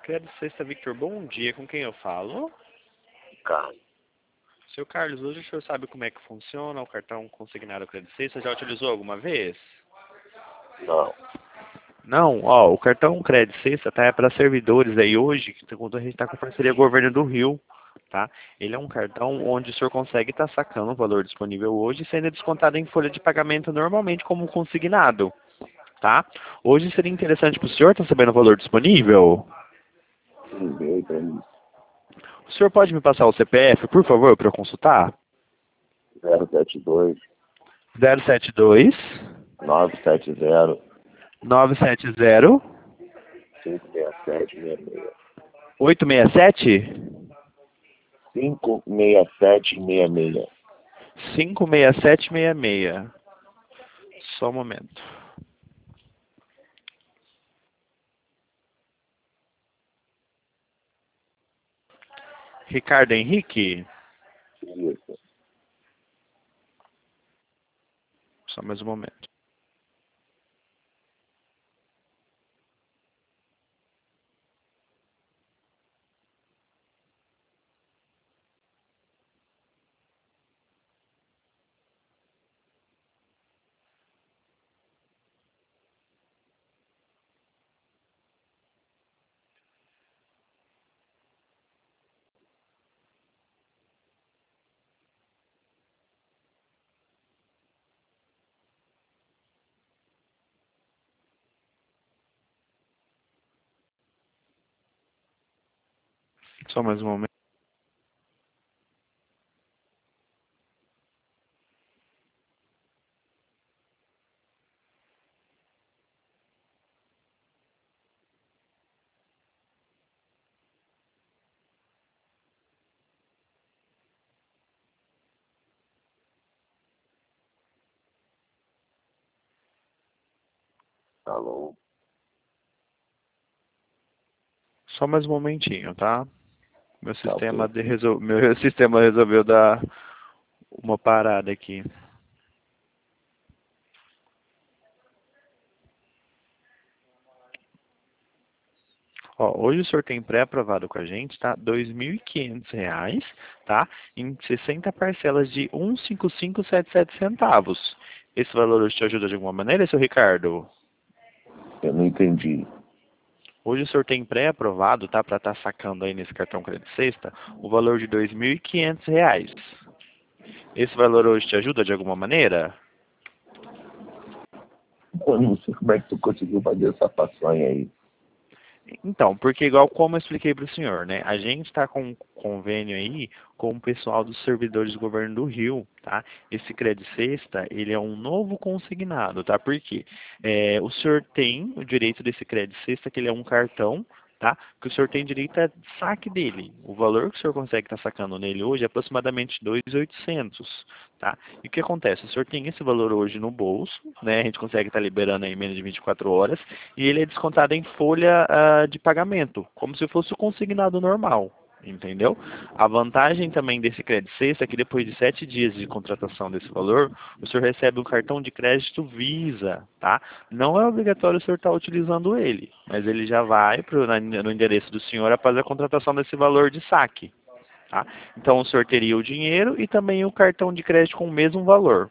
Credo Sexta Victor, bom dia. Com quem eu falo? Carlos. Seu Carlos, hoje o senhor sabe como é que funciona o cartão consignado Credo Sexta? Já utilizou alguma vez? Não. Não, ó, o cartão Credo Sexta tá para servidores aí hoje, que a gente está com parceria com o Governo do Rio, tá? Ele é um cartão onde o senhor consegue estar sacando o valor disponível hoje, sendo descontado em folha de pagamento normalmente como consignado, tá? Hoje seria interessante para o senhor estar sabendo o valor disponível? Enviei para mim. O senhor pode me passar o CPF, por favor, para eu consultar? 072 072 970 970 56766. 867 56766. 56766. Só um momento. Ricardo Henrique? Isso. Só mais um momento. Só mais um momento. Alô? Só mais um momentinho, tá? Meu Tá sistema, ok. Meu sistema resolveu dar uma parada aqui. Ó, hoje o senhor tem pré-aprovado com a gente, tá? R$ 2.500, tá? Em 60 parcelas de 1,5577 centavos. Esse valor hoje te ajuda de alguma maneira, seu Ricardo? Eu não entendi. Hoje o senhor tem pré-aprovado, tá? Para estar sacando aí nesse cartão Crédito Sexta, o valor de R$ 2.500. Esse valor hoje te ajuda de alguma maneira? Eu não sei como é que tu conseguiu fazer essa façanha aí. Então, porque igual como eu expliquei para o senhor, né? A gente está com um convênio aí com o pessoal dos servidores do governo do Rio, tá? Esse Crédito Sexta, ele é um novo consignado, tá? Porque o senhor tem o direito desse Crédito Sexta, que ele é um cartão, tá? Que o senhor tem direito a saque dele. O valor que o senhor consegue estar sacando nele hoje é aproximadamente 2.800, tá? E o que acontece? O senhor tem esse valor hoje no bolso, né? A gente consegue estar liberando aí em menos de 24 horas e ele é descontado em folha de pagamento, como se fosse o consignado normal. Entendeu? A vantagem também desse crédito sexta é que depois de 7 dias de contratação desse valor, o senhor recebe um cartão de crédito Visa, tá? Não é obrigatório o senhor estar utilizando ele, mas ele já vai no endereço do senhor após a contratação desse valor de saque, tá? Então o senhor teria o dinheiro e também o cartão de crédito com o mesmo valor.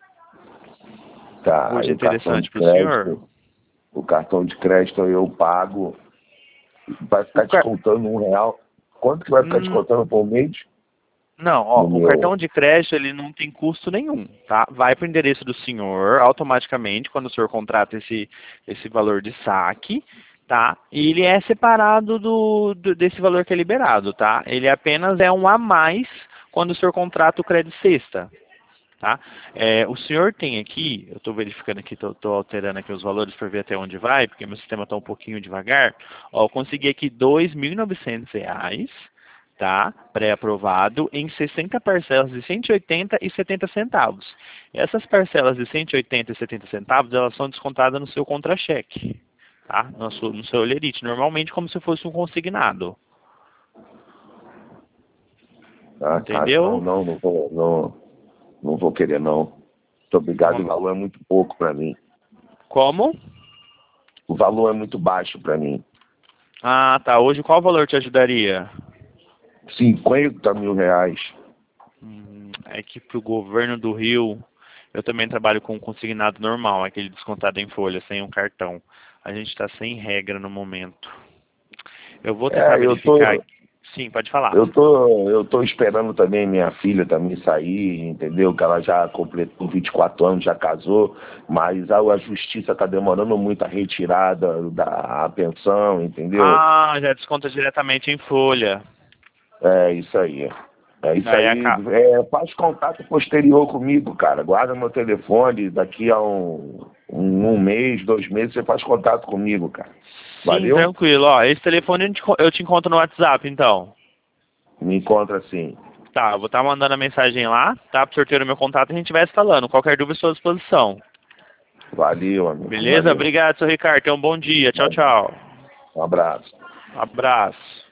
Tá, Hoje aí é o cartão de interessante para o senhor? crédito, o cartão de crédito eu pago, vai O ficar car... descontando R$ 1. Quanto que vai ficar Hum, descontando por mês? Não, ó, No o meu. cartão de crédito ele não tem custo nenhum, tá? Vai para o endereço do senhor automaticamente quando o senhor contrata esse valor de saque, tá? E ele é separado desse valor que é liberado, tá? Ele apenas é um a mais quando o senhor contrata o crédito sexta, tá? O senhor tem aqui, eu estou verificando aqui, estou alterando aqui os valores para ver até onde vai, porque meu sistema está um pouquinho devagar. Ó, eu consegui aqui R$ 2.900, tá? Pré-aprovado em 60 parcelas de 180 e 70 centavos. Essas parcelas de 180 e 70 centavos, elas são descontadas no seu contra-cheque, tá? No seu Olerite, normalmente como se fosse um consignado. Ah, tá. Não, Entendeu? não, não vou, não vou querer, não. Muito obrigado, o Uma- valor é muito pouco para mim. Como? O valor é muito baixo para mim. Ah, tá. Hoje qual valor te ajudaria? 50 mil reais. É que pro governo do Rio, eu também trabalho com consignado normal, aquele descontado em folha, sem um cartão. A gente está sem regra no momento. Eu vou tentar É, verificar. Sim, pode falar. eu tô esperando também minha filha também sair, entendeu? Que ela já completou 24 anos, já casou, mas a justiça tá demorando muito a retirada da pensão, entendeu? Ah, já desconta diretamente em folha. É isso aí. É isso Daí aí. Faz contato posterior comigo, cara. Guarda meu telefone, daqui a um mês, 2 meses, você faz contato comigo, cara. Sim, Valeu? tranquilo. Ó, esse telefone eu te encontro no WhatsApp, então. Me encontra assim. Tá, eu vou estar mandando a mensagem lá, tá? Pro sorteio do meu contato e a gente vai se falando. Qualquer dúvida, estou à disposição. Valeu, amigo. Beleza? Valeu. Obrigado, seu Ricardo. Tenha um bom dia. Tchau, tchau. Um abraço. Abraço.